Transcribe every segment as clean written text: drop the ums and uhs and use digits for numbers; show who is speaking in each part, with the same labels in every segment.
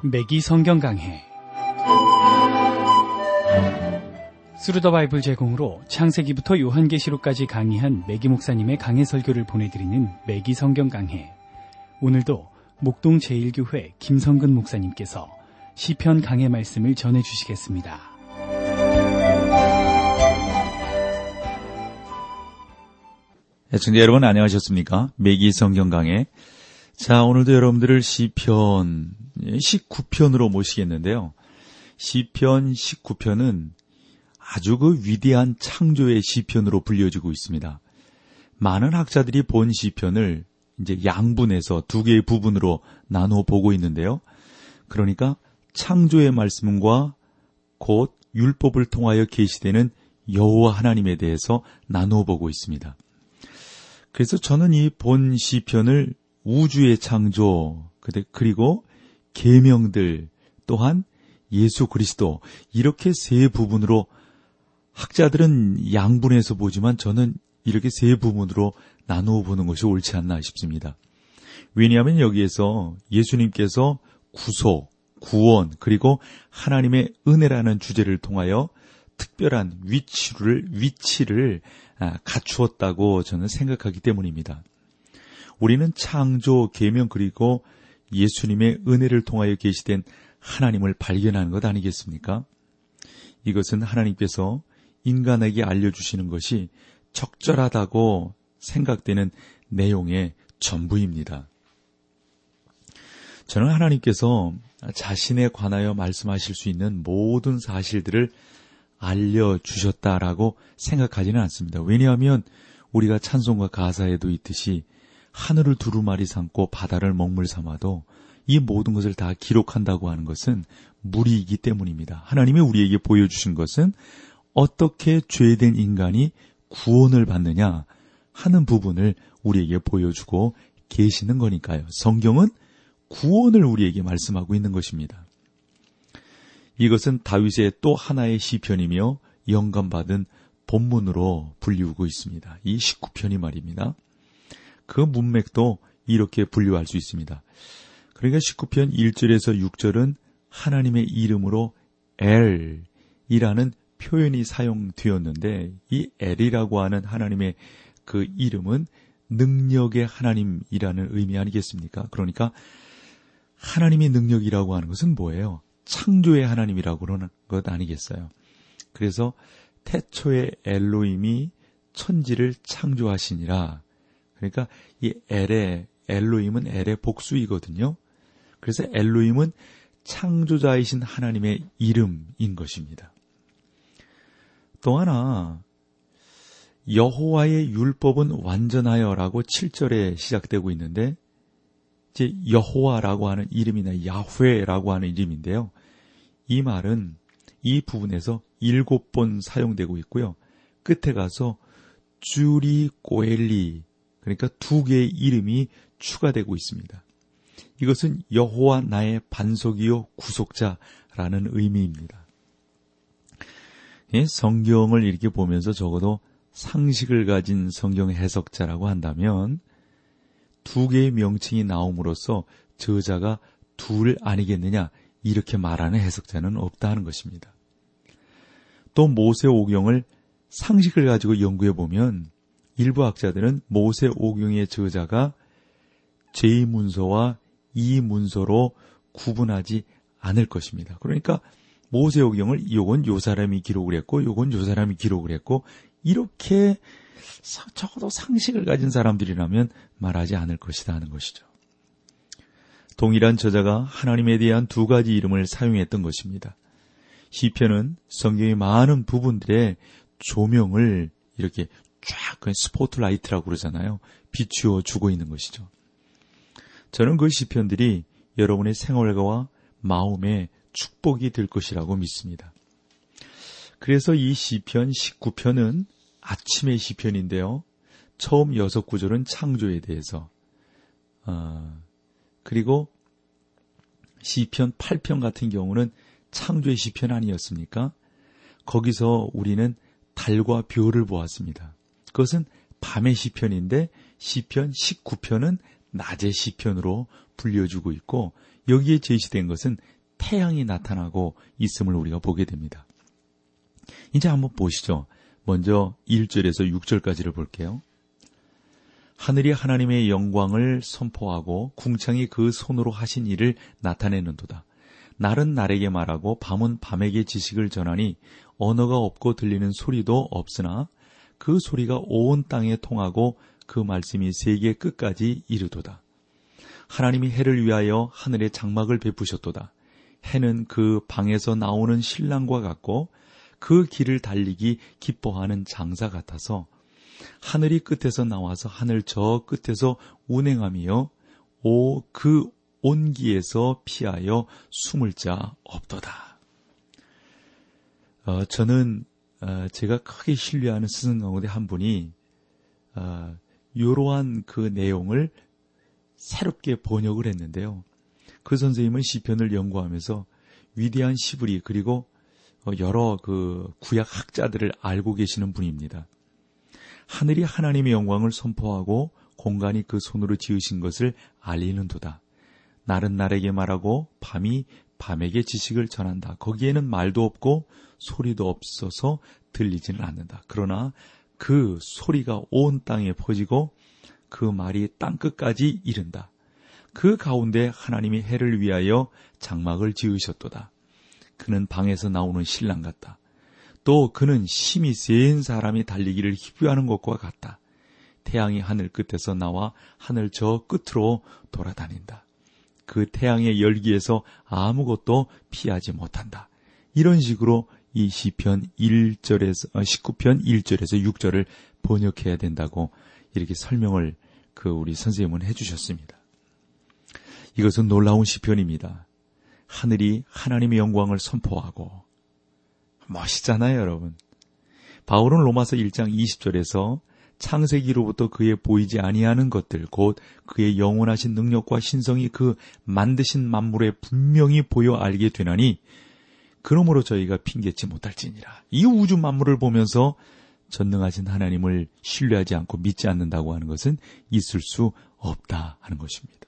Speaker 1: 매기 성경 강해 스루 더 바이블 제공으로 창세기부터 요한계시록까지 강의한 매기 목사님의 강해 설교를 보내드리는 매기 성경 강해. 오늘도 목동 제1교회 김성근 목사님께서 시편 강해 말씀을 전해주시겠습니다.
Speaker 2: 애청자 여러분 안녕하셨습니까? 매기 성경 강해. 자, 오늘도 여러분들을 시편 19편으로 모시겠는데요. 시편 19편은 아주 그 위대한 창조의 시편으로 불려지고 있습니다. 많은 학자들이 본 시편을 이제 양분해서 두 개의 부분으로 나누어 보고 있는데요. 그러니까 창조의 말씀과 곧 율법을 통하여 계시되는 여호와 하나님에 대해서 나누어 보고 있습니다. 그래서 저는 이 본 시편을 우주의 창조, 그리고 계명들, 또한 예수 그리스도, 이렇게 세 부분으로 학자들은 양분해서 보지만 저는 이렇게 세 부분으로 나누어 보는 것이 옳지 않나 싶습니다. 왜냐하면 여기에서 예수님께서 구속, 구원, 그리고 하나님의 은혜라는 주제를 통하여 특별한 위치를 갖추었다고 저는 생각하기 때문입니다. 우리는 창조, 계명, 그리고 예수님의 은혜를 통하여 계시된 하나님을 발견하는 것 아니겠습니까? 이것은 하나님께서 인간에게 알려주시는 것이 적절하다고 생각되는 내용의 전부입니다. 저는 하나님께서 자신에 관하여 말씀하실 수 있는 모든 사실들을 알려주셨다라고 생각하지는 않습니다. 왜냐하면 우리가 찬송가 가사에도 있듯이 하늘을 두루마리 삼고 바다를 먹물 삼아도 이 모든 것을 다 기록한다고 하는 것은 무리이기 때문입니다. 하나님이 우리에게 보여주신 것은 어떻게 죄된 인간이 구원을 받느냐 하는 부분을 우리에게 보여주고 계시는 거니까요. 성경은 구원을 우리에게 말씀하고 있는 것입니다. 이것은 다윗의 또 하나의 시편이며 영감받은 본문으로 불리우고 있습니다. 이 19편이 말입니다. 그 문맥도 이렇게 분류할 수 있습니다. 그러니까 19편 1절에서 6절은 하나님의 이름으로 엘이라는 표현이 사용되었는데, 이 엘이라고 하는 하나님의 그 이름은 능력의 하나님이라는 의미 아니겠습니까? 그러니까 하나님의 능력이라고 하는 것은 뭐예요? 창조의 하나님이라고 그러는 것 아니겠어요? 그래서 태초에 엘로힘이 천지를 창조하시니라. 그러니까 이 엘로힘은 엘의 복수이거든요. 그래서 엘로힘은 창조자이신 하나님의 이름인 것입니다. 또 하나, 여호와의 율법은 완전하여라고 7절에 시작되고 있는데, 이제 여호와라고 하는 이름이나 야훼라고 하는 이름인데요. 이 말은 이 부분에서 7번 사용되고 있고요. 끝에 가서 주리 고엘리, 그러니까 두 개의 이름이 추가되고 있습니다. 이것은 여호와 나의 반석이요 구속자라는 의미입니다. 성경을 이렇게 보면서 적어도 상식을 가진 성경 해석자라고 한다면 두 개의 명칭이 나옴으로써 저자가 둘 아니겠느냐, 이렇게 말하는 해석자는 없다는 것입니다. 또 모세오경을 상식을 가지고 연구해 보면 일부 학자들은 모세오경의 저자가 제 문서와 이문서로 구분하지 않을 것입니다. 그러니까 모세오경을 요건 요 사람이 기록을 했고 요건 요 사람이 기록을 했고, 이렇게 적어도 상식을 가진 사람들이라면 말하지 않을 것이다 하는 것이죠. 동일한 저자가 하나님에 대한 두 가지 이름을 사용했던 것입니다. 시편은 성경의 많은 부분들의 조명을 이렇게 쫙 스포트라이트라고 그러잖아요. 비추어 주고 있는 것이죠. 저는 그 시편들이 여러분의 생활과 마음의 축복이 될 것이라고 믿습니다. 그래서 이 시편 19편은 아침의 시편인데요. 처음 6구절은 창조에 대해서, 그리고 시편 8편 같은 경우는 창조의 시편 아니었습니까? 거기서 우리는 달과 별을 보았습니다. 그것은 밤의 시편인데 시편 19편은 낮의 시편으로 불려주고 있고, 여기에 제시된 것은 태양이 나타나고 있음을 우리가 보게 됩니다. 이제 한번 보시죠. 먼저 1절에서 6절까지를 볼게요. 하늘이 하나님의 영광을 선포하고 궁창이 그 손으로 하신 일을 나타내는도다. 날은 날에게 말하고 밤은 밤에게 지식을 전하니 언어가 없고 들리는 소리도 없으나 그 소리가 온 땅에 통하고 그 말씀이 세계 끝까지 이르도다. 하나님이 해를 위하여 하늘에 장막을 베푸셨도다. 해는 그 방에서 나오는 신랑과 같고 그 길을 달리기 기뻐하는 장사 같아서 하늘이 끝에서 나와서 하늘 저 끝에서 운행하며 그 온기에서 피하여 숨을 자 없도다. 저는 제가 크게 신뢰하는 스승 가운데 한 분이 이러한 그 내용을 새롭게 번역을 했는데요. 그 선생님은 시편을 연구하면서 위대한 시브리 그리고 여러 그 구약 학자들을 알고 계시는 분입니다. 하늘이 하나님의 영광을 선포하고 공간이 그 손으로 지으신 것을 알리는도다. 날은 날에게 말하고 밤이 밤에게 지식을 전한다. 거기에는 말도 없고 소리도 없어서 들리지는 않는다. 그러나 그 소리가 온 땅에 퍼지고 그 말이 땅끝까지 이른다. 그 가운데 하나님이 해를 위하여 장막을 지으셨도다. 그는 방에서 나오는 신랑 같다. 또 그는 심히 센 사람이 달리기를 희부하는 것과 같다. 태양이 하늘 끝에서 나와 하늘 저 끝으로 돌아다닌다. 그 태양의 열기에서 아무것도 피하지 못한다. 이런 식으로 이 시편 19편 1절에서 6절을 번역해야 된다고 이렇게 설명을 우리 선생님은 해주셨습니다. 이것은 놀라운 시편입니다. 하늘이 하나님의 영광을 선포하고 멋있잖아요, 여러분. 바울은 로마서 1장 20절에서 창세기로부터 그의 보이지 아니하는 것들 곧 그의 영원하신 능력과 신성이 그 만드신 만물에 분명히 보여 알게 되나니 그러므로 저희가 핑계치 못할지니라. 이 우주 만물을 보면서 전능하신 하나님을 신뢰하지 않고 믿지 않는다고 하는 것은 있을 수 없다 하는 것입니다.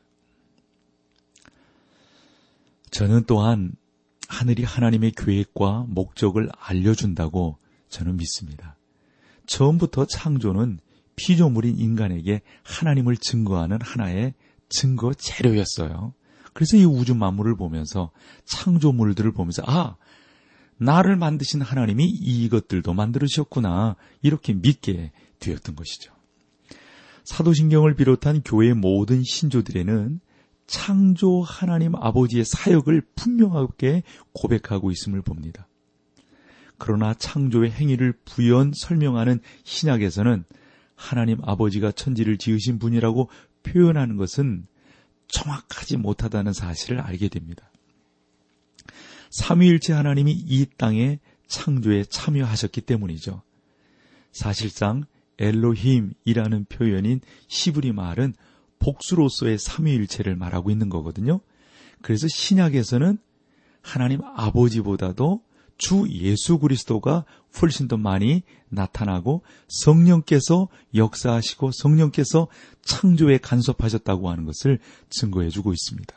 Speaker 2: 저는 또한 하늘이 하나님의 계획과 목적을 알려준다고 저는 믿습니다. 처음부터 창조는 피조물인 인간에게 하나님을 증거하는 하나의 증거 재료였어요. 그래서 이 우주 만물을 보면서 창조물들을 보면서 나를 만드신 하나님이 이것들도 만들으셨구나 이렇게 믿게 되었던 것이죠. 사도신경을 비롯한 교회의 모든 신조들에는 창조 하나님 아버지의 사역을 분명하게 고백하고 있음을 봅니다. 그러나 창조의 행위를 부연 설명하는 신약에서는 하나님 아버지가 천지를 지으신 분이라고 표현하는 것은 정확하지 못하다는 사실을 알게 됩니다. 삼위일체 하나님이 이 땅의 창조에 참여하셨기 때문이죠. 사실상 엘로힘이라는 표현인 히브리 말은 복수로서의 삼위일체를 말하고 있는 거거든요. 그래서 신약에서는 하나님 아버지보다도 주 예수 그리스도가 훨씬 더 많이 나타나고 성령께서 역사하시고 성령께서 창조에 간섭하셨다고 하는 것을 증거해주고 있습니다.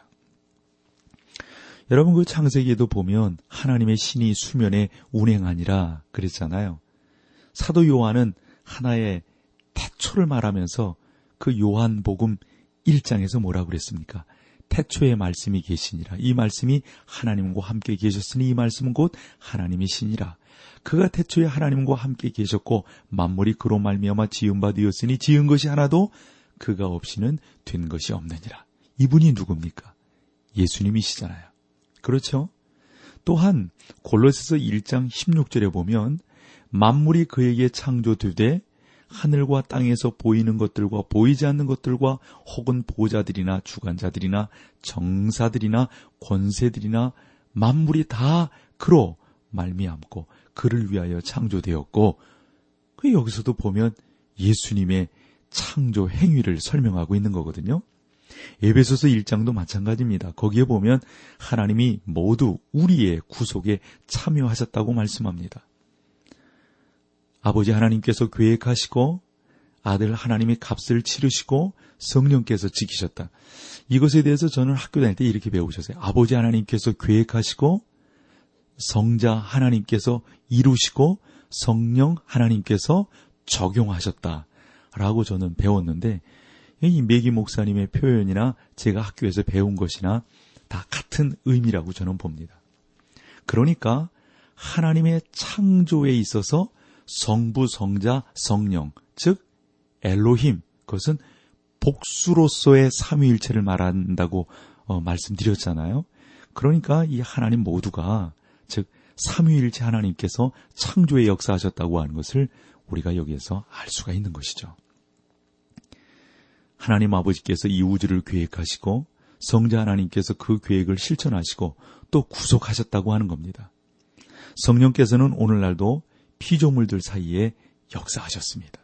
Speaker 2: 여러분 그 창세기에도 보면 하나님의 신이 수면에 운행하니라 그랬잖아요. 사도 요한은 하나의 태초를 말하면서 그 요한복음 1장에서 뭐라고 그랬습니까? 태초에 말씀이 계시니라. 이 말씀이 하나님과 함께 계셨으니 이 말씀은 곧 하나님의 신이라. 그가 태초에 하나님과 함께 계셨고 만물이 그로 말미암아 지은 바 되었으니 지은 것이 하나도 그가 없이는 된 것이 없느니라. 이분이 누굽니까? 예수님이시잖아요. 그렇죠? 또한 골로새서 1장 16절에 보면 만물이 그에게 창조되되 하늘과 땅에서 보이는 것들과 보이지 않는 것들과 혹은 보좌들이나 주관자들이나 정사들이나 권세들이나 만물이 다 그로 말미암고 그를 위하여 창조되었고 여기서도 보면 예수님의 창조 행위를 설명하고 있는 거거든요. 에베소서 1장도 마찬가지입니다. 거기에 보면 하나님이 모두 우리의 구속에 참여하셨다고 말씀합니다. 아버지 하나님께서 계획하시고 아들 하나님이 값을 치르시고 성령께서 지키셨다. 이것에 대해서 저는 학교 다닐 때 이렇게 배우셨어요. 아버지 하나님께서 계획하시고 성자 하나님께서 이루시고 성령 하나님께서 적용하셨다라고 저는 배웠는데, 이 매기 목사님의 표현이나 제가 학교에서 배운 것이나 다 같은 의미라고 저는 봅니다. 그러니까 하나님의 창조에 있어서 성부, 성자, 성령, 즉 엘로힘, 그것은 복수로서의 삼위일체를 말한다고 말씀드렸잖아요. 그러니까 이 하나님 모두가, 즉 삼위일체 하나님께서 창조에 역사하셨다고 하는 것을 우리가 여기에서 알 수가 있는 것이죠. 하나님 아버지께서 이 우주를 계획하시고 성자 하나님께서 그 계획을 실천하시고 또 구속하셨다고 하는 겁니다. 성령께서는 오늘날도 피조물들 사이에 역사하셨습니다.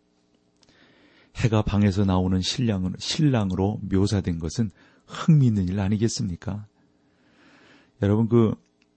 Speaker 2: 해가 방에서 나오는 신랑으로 묘사된 것은 흥미있는 일 아니겠습니까? 여러분,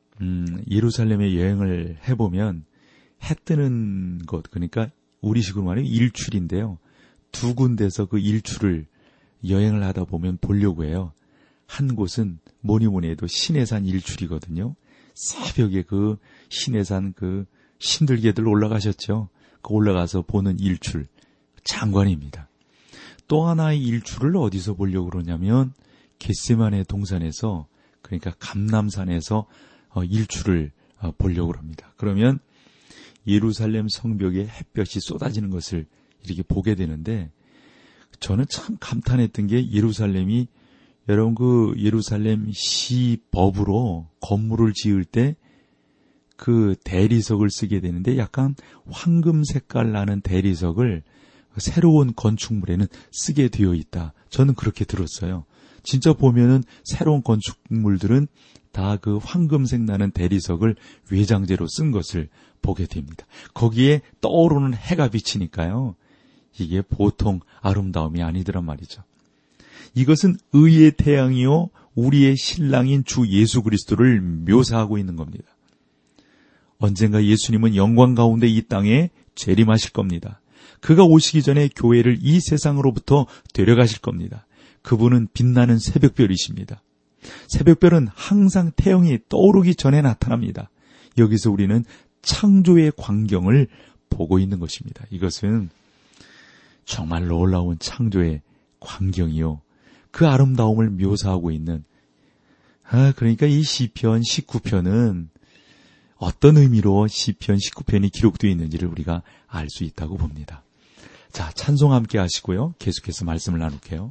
Speaker 2: 예루살렘에 여행을 해보면 해 뜨는 곳, 그러니까 우리식으로 말하면 일출인데요. 두 군데서 그 일출을 여행을 하다 보면 보려고 해요. 한 곳은 뭐니 해도 시내산 일출이거든요. 새벽에 그 시내산 그 힘들게들 올라가셨죠. 그 올라가서 보는 일출, 장관입니다. 또 하나의 일출을 어디서 보려고 그러냐면 겟세마네 동산에서, 그러니까 감람산에서 일출을 보려고 합니다. 그러면 예루살렘 성벽에 햇볕이 쏟아지는 것을 이렇게 보게 되는데, 저는 참 감탄했던 게, 예루살렘이, 여러분 그 예루살렘 시법으로 건물을 지을 때 그 대리석을 쓰게 되는데 약간 황금 색깔 나는 대리석을 새로운 건축물에는 쓰게 되어 있다. 저는 그렇게 들었어요. 진짜 보면은 새로운 건축물들은 다 그 황금색 나는 대리석을 외장재로 쓴 것을 보게 됩니다. 거기에 떠오르는 해가 비치니까요, 이게 보통 아름다움이 아니더란 말이죠. 이것은 의의 태양이요 우리의 신랑인 주 예수 그리스도를 묘사하고 있는 겁니다. 언젠가 예수님은 영광 가운데 이 땅에 재림하실 겁니다. 그가 오시기 전에 교회를 이 세상으로부터 데려가실 겁니다. 그분은 빛나는 새벽별이십니다. 새벽별은 항상 태양이 떠오르기 전에 나타납니다. 여기서 우리는 창조의 광경을 보고 있는 것입니다. 이것은 정말 놀라운 창조의 광경이요, 그 아름다움을 묘사하고 있는, 그러니까 이 시편 19편은 어떤 의미로 시편 19편이 기록되어 있는지를 우리가 알 수 있다고 봅니다. 자, 찬송 함께 하시고요, 계속해서 말씀을 나눌게요.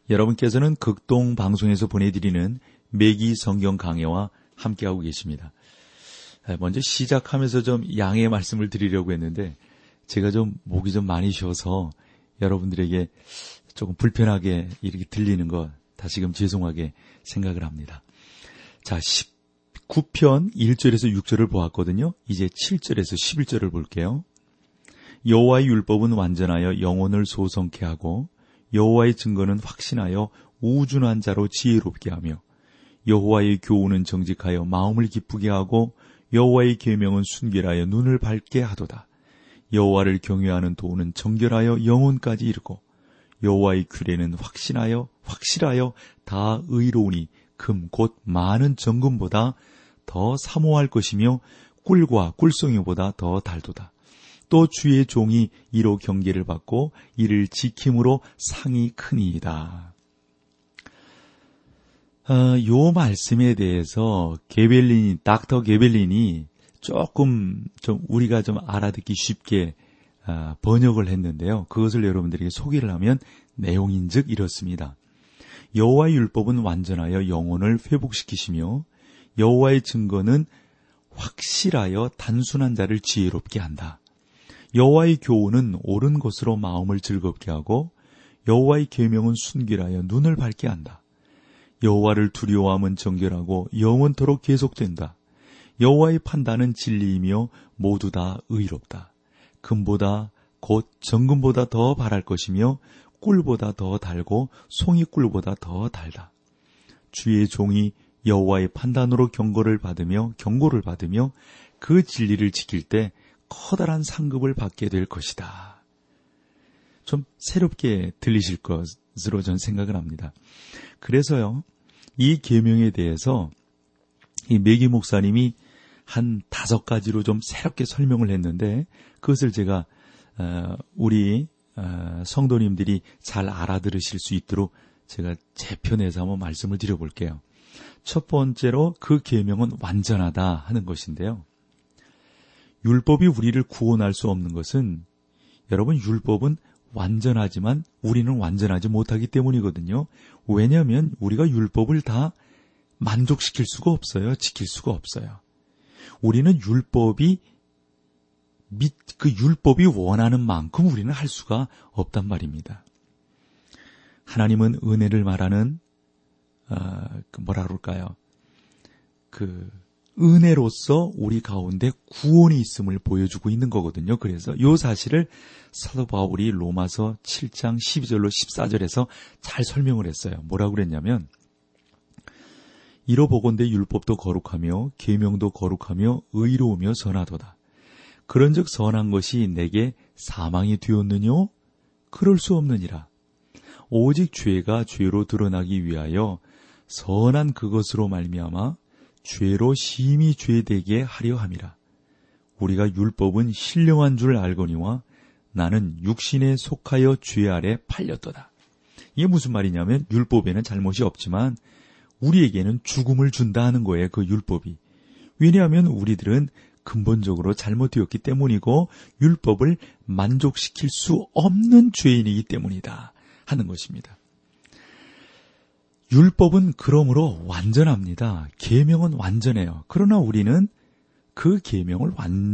Speaker 2: 여러분께서는 극동 방송에서 보내드리는 매기 성경 강해와 함께하고 계십니다. 먼저 시작하면서 좀 양해의 말씀을 드리려고 했는데 제가 좀 목이 좀 많이 쉬어서 여러분들에게 조금 불편하게 이렇게 들리는 거 다시금 죄송하게 생각을 합니다. 자, 19편 1절에서 6절을 보았거든요. 이제 7절에서 11절을 볼게요. 여호와의 율법은 완전하여 영혼을 소성케 하고 여호와의 증거는 확신하여 우준한 자로 지혜롭게 하며 여호와의 교훈은 정직하여 마음을 기쁘게 하고 여호와의 계명은 순결하여 눈을 밝게 하도다. 여호와를 경외하는 도는 정결하여 영혼까지 이르고 여호와의 규례는 확실하여 다 의로우니 금 곧 많은 정금보다 더 사모할 것이며 꿀과 꿀송이보다 더 달도다. 또 주의 종이 이로 경계를 받고 이를 지킴으로 상이 크니이다. 요 말씀에 대해서 닥터 게벨린이 조금 좀 우리가 좀 알아듣기 쉽게 번역을 했는데요. 그것을 여러분들에게 소개를 하면 내용인즉 이렇습니다. 여호와의 율법은 완전하여 영혼을 회복시키시며 여호와의 증거는 확실하여 단순한 자를 지혜롭게 한다. 여호와의 교훈은 옳은 것으로 마음을 즐겁게 하고 여호와의 계명은 순결하여 눈을 밝게 한다. 여호와를 두려워함은 정결하고 영원토록 계속된다. 여호와의 판단은 진리이며 모두 다 의롭다. 금보다 곧 정금보다 더 바랄 것이며 꿀보다 더 달고 송이꿀보다 더 달다. 주의 종이 여호와의 판단으로 경고를 받으며 그 진리를 지킬 때 커다란 상급을 받게 될 것이다. 좀 새롭게 들리실 것으로 전 생각을 합니다. 그래서요, 이 계명에 대해서 이 매기 목사님이 한 5가지로 좀 새롭게 설명을 했는데 그것을 제가 우리 성도님들이 잘 알아들으실 수 있도록 제가 재편해서 한번 말씀을 드려볼게요. 첫 번째로 그 계명은 완전하다 하는 것인데요. 율법이 우리를 구원할 수 없는 것은 여러분 율법은 완전하지만 우리는 완전하지 못하기 때문이거든요. 왜냐하면 우리가 율법을 다 만족시킬 수가 없어요. 지킬 수가 없어요. 우리는 율법이 원하는 만큼 우리는 할 수가 없단 말입니다. 하나님은 은혜를 말하는 은혜로서 우리 가운데 구원이 있음을 보여주고 있는 거거든요. 그래서 이 사실을 사도 바울이 로마서 7장 12절로 14절에서 잘 설명을 했어요. 뭐라고 그랬냐면 이로 보건대 율법도 거룩하며 계명도 거룩하며 의로우며 선하도다. 그런즉 선한 것이 내게 사망이 되었느뇨? 그럴 수 없느니라. 오직 죄가 죄로 드러나기 위하여 선한 그것으로 말미암아 죄로 심히 죄되게 하려 함이라. 우리가 율법은 신령한 줄 알거니와 나는 육신에 속하여 죄 아래 팔렸도다. 이게 무슨 말이냐면 율법에는 잘못이 없지만 우리에게는 죽음을 준다 하는 거예요. 그 율법이. 왜냐하면 우리들은 근본적으로 잘못되었기 때문이고 율법을 만족시킬 수 없는 죄인이기 때문이다 하는 것입니다. 율법은 그러므로 완전합니다. 계명은 완전해요. 그러나 우리는 그 계명을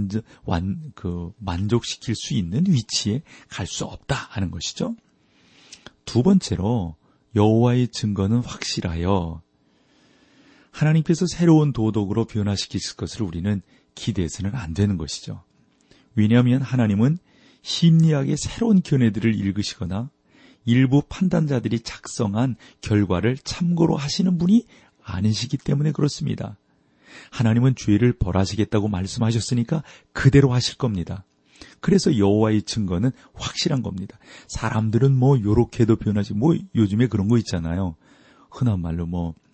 Speaker 2: 만족시킬 수 있는 위치에 갈 수 없다 하는 것이죠. 두 번째로 여호와의 증거는 확실하여 하나님께서 새로운 도덕으로 변화시키실 것을 우리는 기대해서는 안 되는 것이죠. 왜냐하면 하나님은 심리학의 새로운 견해들을 읽으시거나 일부 판단자들이 작성한 결과를 참고로 하시는 분이 아니시기 때문에 그렇습니다. 하나님은 죄를 벌하시겠다고 말씀하셨으니까 그대로 하실 겁니다. 그래서 여호와의 증거는 확실한 겁니다. 사람들은 요렇게도 변하지, 요즘에 그런 거 있잖아요. 흔한 말로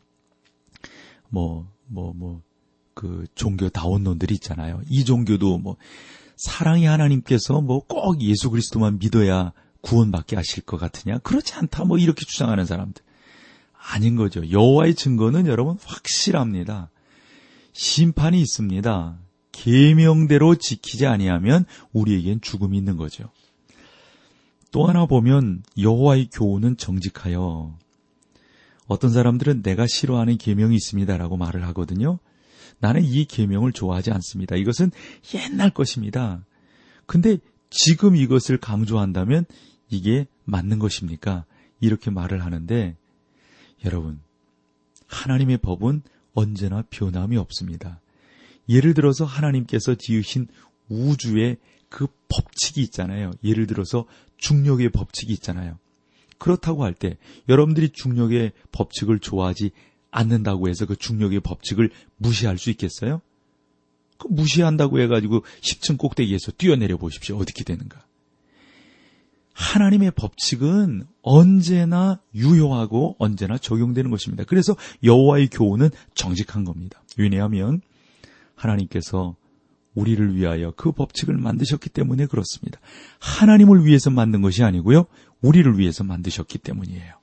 Speaker 2: 그 종교다원론들이 있잖아요. 이 종교도 사랑의 하나님께서 꼭 예수 그리스도만 믿어야 구원받게 하실 것 같으냐? 그렇지 않다. 이렇게 주장하는 사람들. 아닌 거죠. 여호와의 증거는 여러분 확실합니다. 심판이 있습니다. 계명대로 지키지 아니하면 우리에겐 죽음이 있는 거죠. 또 하나 보면 여호와의 교훈은 정직하여 어떤 사람들은 내가 싫어하는 계명이 있습니다라고 말을 하거든요. 나는 이 계명을 좋아하지 않습니다. 이것은 옛날 것입니다. 근데 지금 이것을 강조한다면 이게 맞는 것입니까? 이렇게 말을 하는데 여러분, 하나님의 법은 언제나 변함이 없습니다. 예를 들어서 하나님께서 지으신 우주의 그 법칙이 있잖아요. 예를 들어서 중력의 법칙이 있잖아요. 그렇다고 할 때 여러분들이 중력의 법칙을 좋아하지 않는다고 해서 그 중력의 법칙을 무시할 수 있겠어요? 그 무시한다고 해가지고 10층 꼭대기에서 뛰어내려 보십시오. 어떻게 되는가? 하나님의 법칙은 언제나 유효하고 언제나 적용되는 것입니다. 그래서 여호와의 교훈은 정직한 겁니다. 왜냐하면 하나님께서 우리를 위하여 그 법칙을 만드셨기 때문에 그렇습니다. 하나님을 위해서 만든 것이 아니고요. 우리를 위해서 만드셨기 때문이에요.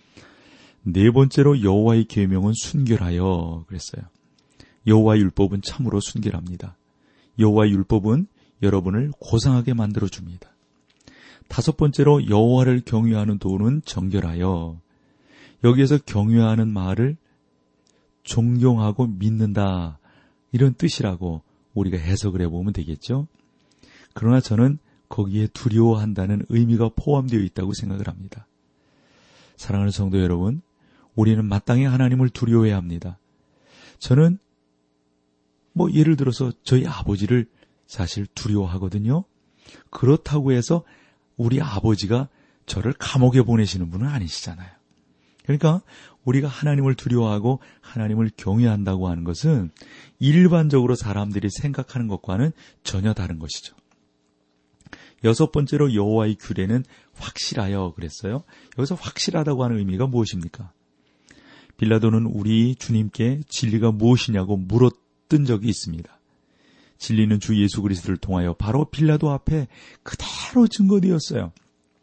Speaker 2: 네 번째로 여호와의 계명은 순결하여 그랬어요. 여호와의 율법은 참으로 순결합니다. 여호와의 율법은 여러분을 고상하게 만들어줍니다. 다섯 번째로 여호와를 경외하는 도는 정결하여. 여기에서 경외하는 말을 존경하고 믿는다 이런 뜻이라고 우리가 해석을 해보면 되겠죠. 그러나 저는 거기에 두려워한다는 의미가 포함되어 있다고 생각을 합니다. 사랑하는 성도 여러분, 우리는 마땅히 하나님을 두려워해야 합니다. 저는 예를 들어서 저희 아버지를 사실 두려워하거든요. 그렇다고 해서 우리 아버지가 저를 감옥에 보내시는 분은 아니시잖아요. 그러니까 우리가 하나님을 두려워하고 하나님을 경외한다고 하는 것은 일반적으로 사람들이 생각하는 것과는 전혀 다른 것이죠. 여섯 번째로 여호와의 규례는 확실하여 그랬어요. 여기서 확실하다고 하는 의미가 무엇입니까? 빌라도는 우리 주님께 진리가 무엇이냐고 물었던 적이 있습니다. 진리는 주 예수 그리스도를 통하여 바로 빌라도 앞에 그대로 증거되었어요.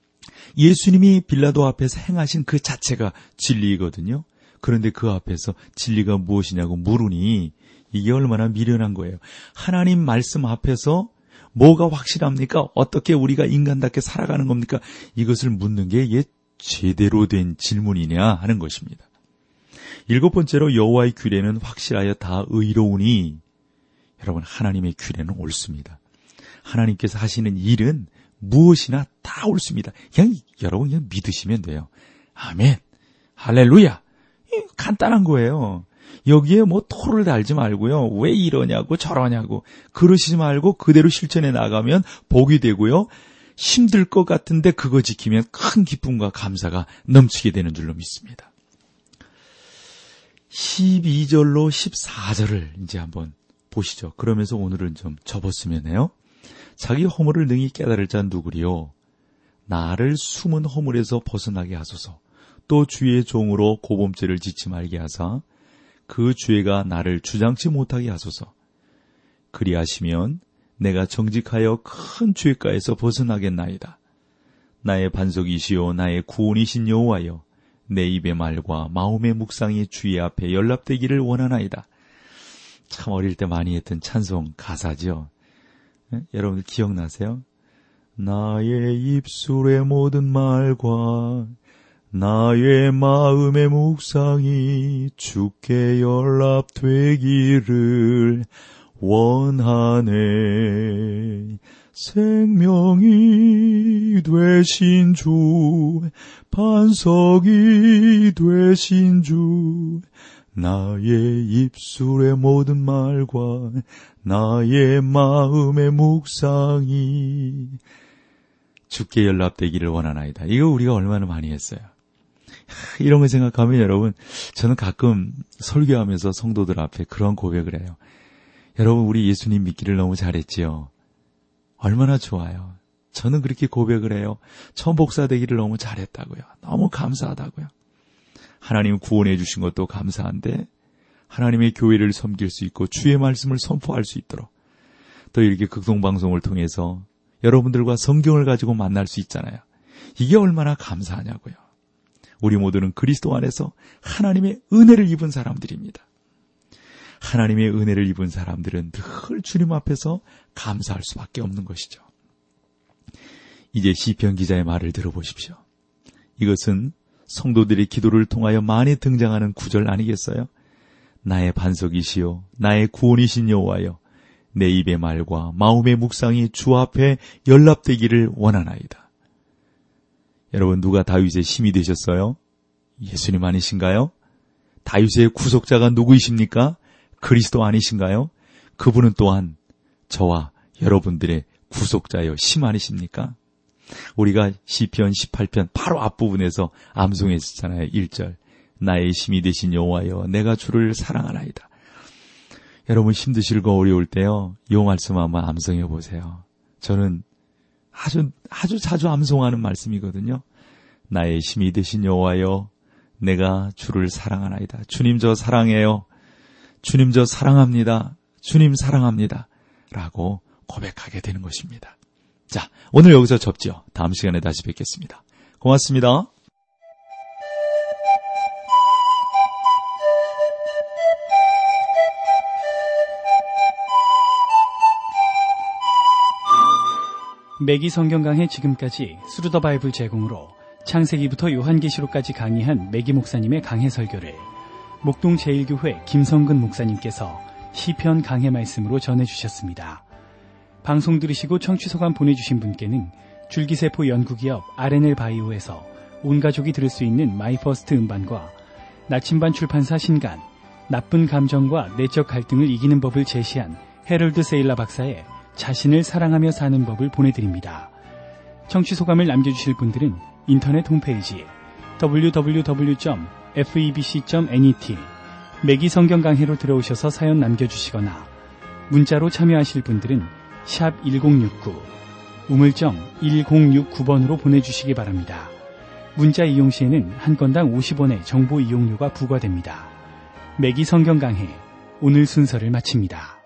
Speaker 2: 예수님이 빌라도 앞에서 행하신 그 자체가 진리이거든요. 그런데 그 앞에서 진리가 무엇이냐고 물으니 이게 얼마나 미련한 거예요. 하나님 말씀 앞에서 뭐가 확실합니까? 어떻게 우리가 인간답게 살아가는 겁니까? 이것을 묻는 게 이게 제대로 된 질문이냐 하는 것입니다. 일곱 번째로 여호와의 규례는 확실하여 다 의로우니 여러분 하나님의 규례는 옳습니다. 하나님께서 하시는 일은 무엇이나 다 옳습니다. 여러분 그냥 믿으시면 돼요. 아멘. 할렐루야. 간단한 거예요. 여기에 토를 달지 말고요. 왜 이러냐고 저러냐고 그러시지 말고 그대로 실천해 나가면 복이 되고요. 힘들 것 같은데 그거 지키면 큰 기쁨과 감사가 넘치게 되는 줄로 믿습니다. 12절로 14절을 이제 한번 보시죠. 그러면서 오늘은 좀 접었으면 해요. 자기 허물을 능히 깨달을 자 누구리요? 나를 숨은 허물에서 벗어나게 하소서. 또 주의 종으로 고범죄를 짓지 말게 하사 그 죄가 나를 주장치 못하게 하소서. 그리하시면 내가 정직하여 큰 죄가에서 벗어나겠나이다. 나의 반석이시요 나의 구원이신 여호와여, 내 입의 말과 마음의 묵상이 주의 앞에 연락되기를 원하나이다. 참 어릴 때 많이 했던 찬송 가사죠. 여러분들 기억나세요? 나의 입술의 모든 말과 나의 마음의 묵상이 주께 연락되기를 원하네. 생명이 되신 주, 반석이 되신 주, 나의 입술의 모든 말과 나의 마음의 묵상이 주께 연락되기를 원하나이다. 이거 우리가 얼마나 많이 했어요. 이런 걸 생각하면 여러분, 저는 가끔 설교하면서 성도들 앞에 그런 고백을 해요. 여러분, 우리 예수님 믿기를 너무 잘했지요. 얼마나 좋아요. 저는 그렇게 고백을 해요. 처음 목사 되기를 너무 잘했다고요. 너무 감사하다고요. 하나님 구원해 주신 것도 감사한데 하나님의 교회를 섬길 수 있고 주의 말씀을 선포할 수 있도록 또 이렇게 극동방송을 통해서 여러분들과 성경을 가지고 만날 수 있잖아요. 이게 얼마나 감사하냐고요. 우리 모두는 그리스도 안에서 하나님의 은혜를 입은 사람들입니다. 하나님의 은혜를 입은 사람들은 늘 주님 앞에서 감사할 수밖에 없는 것이죠. 이제 시편 기자의 말을 들어보십시오. 이것은 성도들의 기도를 통하여 많이 등장하는 구절 아니겠어요? 나의 반석이시요 나의 구원이신 여호와여 내 입의 말과 마음의 묵상이 주 앞에 연락되기를 원하나이다. 여러분, 누가 다윗의 힘이 되셨어요? 예수님 아니신가요? 다윗의 구속자가 누구이십니까? 그리스도 아니신가요? 그분은 또한 저와 여러분들의 구속자여 심 아니십니까? 우리가 시편 18편 바로 앞부분에서 암송했었잖아요. 1절 나의 힘이 되신 여호와여 내가 주를 사랑하나이다. 여러분, 힘드시고 어려울 때요, 이 말씀 한번 암송해 보세요. 저는 아주 자주 암송하는 말씀이거든요. 나의 힘이 되신 여호와여 내가 주를 사랑하나이다. 주님 저 사랑해요. 주님 저 사랑합니다. 주님 사랑합니다. 라고 고백하게 되는 것입니다. 자, 오늘 여기서 접죠. 다음 시간에 다시 뵙겠습니다. 고맙습니다.
Speaker 1: 매기 성경 강해 지금까지 스루 더 바이블 제공으로 창세기부터 요한계시록까지 강의한 매기 목사님의 강해 설교를 목동 제1교회 김성근 목사님께서 시편 강해 말씀으로 전해주셨습니다. 방송 들으시고 청취소감 보내주신 분께는 줄기세포 연구기업 R&L 바이오에서 온 가족이 들을 수 있는 마이퍼스트 음반과 나침반 출판사 신간, 나쁜 감정과 내적 갈등을 이기는 법을 제시한 해럴드 세일라 박사의 자신을 사랑하며 사는 법을 보내드립니다. 청취소감을 남겨주실 분들은 인터넷 홈페이지 www.febc.net 매기 성경 강해로 들어오셔서 사연 남겨주시거나 문자로 참여하실 분들은 샵 1069 우물정 1069번으로 보내주시기 바랍니다. 문자 이용 시에는 한 건당 50원의 정보 이용료가 부과됩니다. 매기 성경 강해 오늘 순서를 마칩니다.